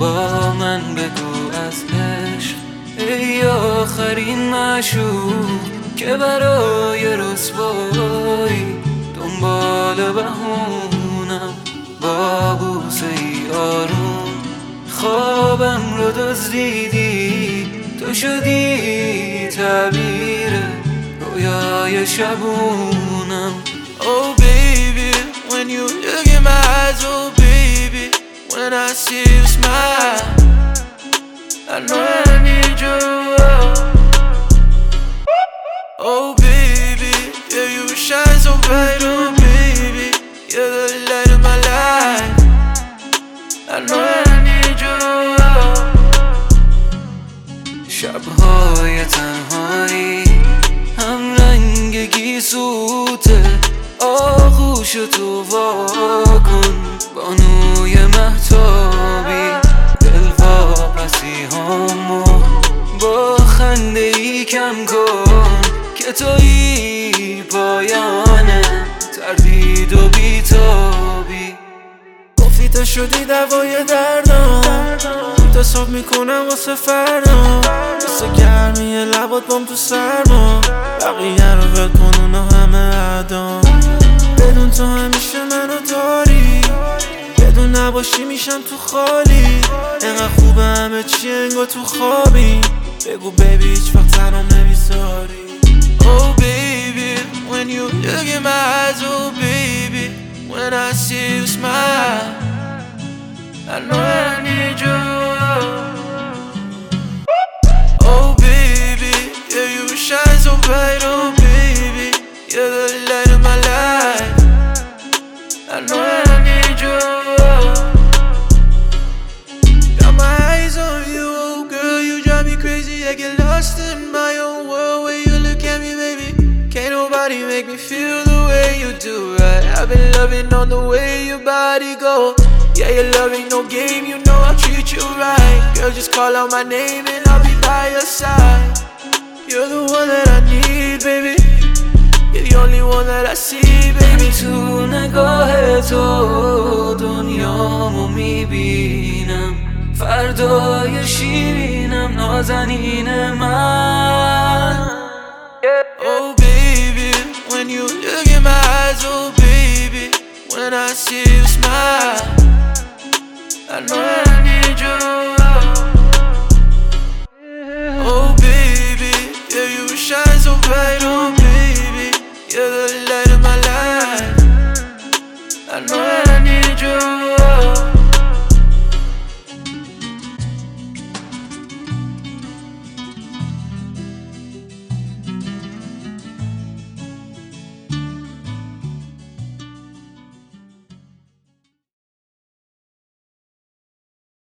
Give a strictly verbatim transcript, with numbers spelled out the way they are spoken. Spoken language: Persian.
با من بگو از عشق ای آخرین معشوق که برای رسوایی دنبال بهونم. با بوسه ای آروم خوابم رو دزدیدی، تو شدی تعبیر رویای شبونم. Oh baby, when you look in my eyes, oh baby, when I see you smile, I know I need you. Oh baby, yeah you shine so bright, oh baby, you're the light of my life, I know I need you. شبهای تنهایی هم رنگ گیسوته، آغوش تو واکن بانوی مهتابی. دل واپسی همو با خنده ای کم کن که تویی پایانه تردید و بیتابی. گفتی تو شدی دوای دردم، تصاب میکنم واسه فردا. مثل گرمی لبات بام تو سرما، بقیه رو ول کن اونا همه عدام. بدون تو همیشه منو داری، بدون نباشی میشم تو خالی. انقدر خوبه همه چی انگار تو خوابی، بگو بیبی هیچ وقت تنم نمیذاری. Oh baby, when you look in my eyes, oh baby, when I see you smile, I know I need you. Oh baby, yeah you shine so bright, oh baby, you're the light of my life, I know I need you. Got my eyes on you, oh girl, you drive me crazy. I get lost in my own world when you look at me, baby. Can't nobody make me feel the way you do, right? I've been loving on the way your body go. Yeah, you're loving no game, you know I'll treat you right. Girl, just call out my name and I'll be by your side. You're the one that I need, baby. You're the only one that I see, baby. تو نگاه تو دنیامو میبینم، فردای شیرینم نازنین من. Oh baby, when you look in my eyes, oh baby, when I see you smile, I know